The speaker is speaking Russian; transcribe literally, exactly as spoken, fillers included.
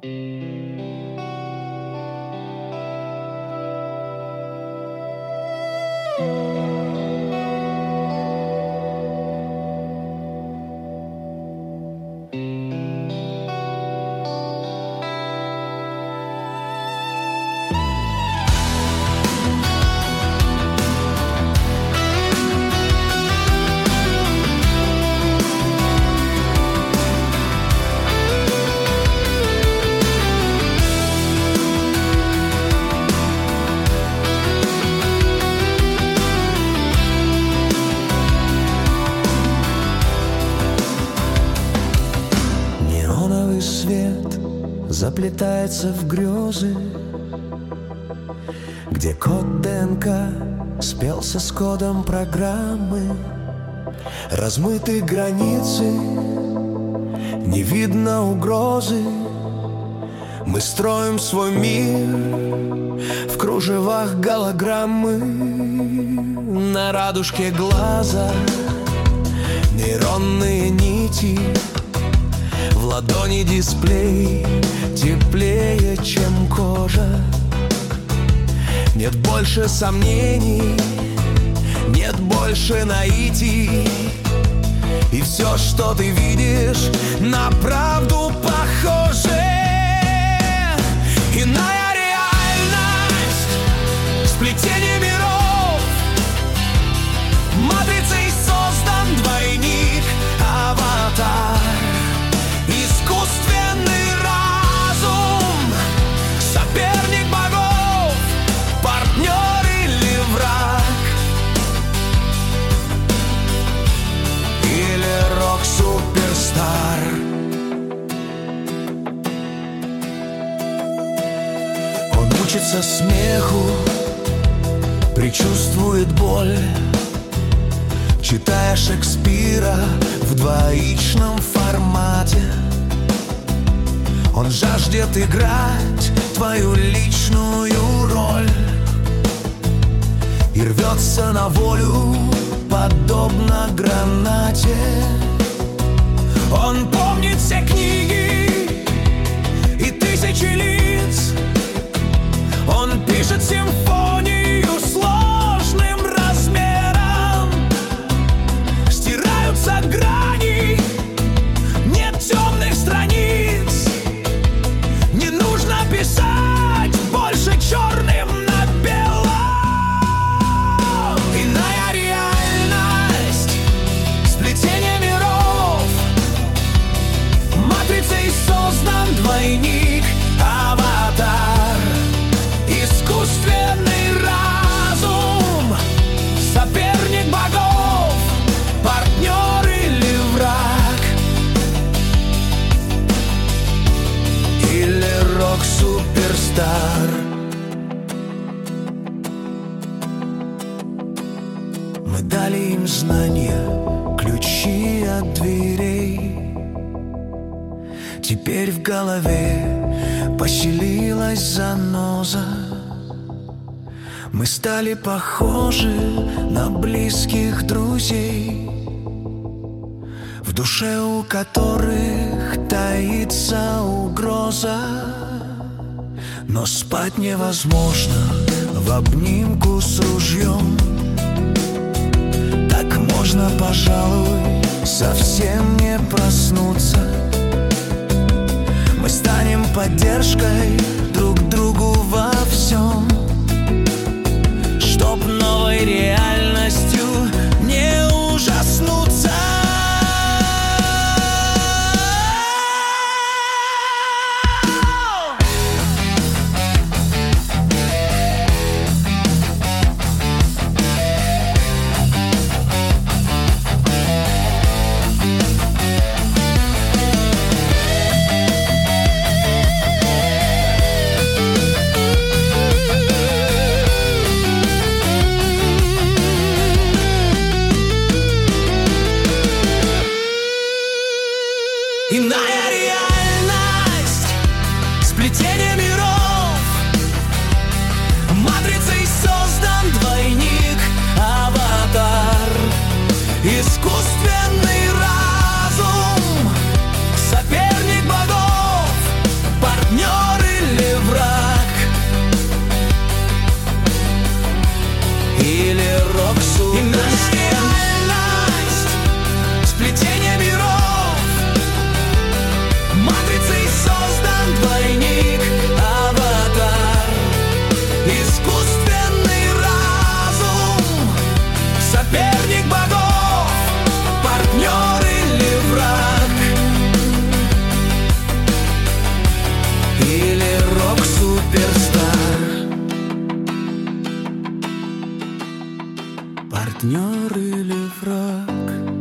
Заплетается в грезы, где код ДНК спелся с кодом программы. Размыты границы, не видно угрозы. Мы строим свой мир в кружевах голограммы. На радужке глаза нейронные нити, в ладони дисплей теплее, чем кожа. Нет больше сомнений, нет больше наитий. И все, что ты видишь, на правду похоже. Иная реальность, сплетение миров. Матрицей создан двойник, аватар. Искусственный разум, соперник богов, партнер или враг, или рок-суперстар. Он учится смеху, предчувствует боль, читая Шекспира в двоичном формате. Он жаждет играть твою личную роль и рвется на волю, подобно гранате. Он помнит все книги и тысячи лиц. Он пишет симфонию сложным размером. Стираются грани, нет темных страниц. Не нужно писать больше черным на белом. Иная реальность, сплетение миров. Матрицей создан двойник, аватар. Искусственный разум, соперник богов, партнер или враг, или рок-суперстар. Мы дали им знания, ключи от дверей. Теперь в голове поселилась заноза. Мы стали похожи на близких друзей, в душе у которых таится угроза. Но спать невозможно в обнимку с ружьем. Так можно, пожалуй, совсем не проснуться. Мы станем поддержкой друг другу во всем, чтоб новой реальностью не ужаснуться. Иная реальность, сплетение миров. Матрицей создан двойник, аватар. Искусственный разум, соперник богов, партнер партнер или враг.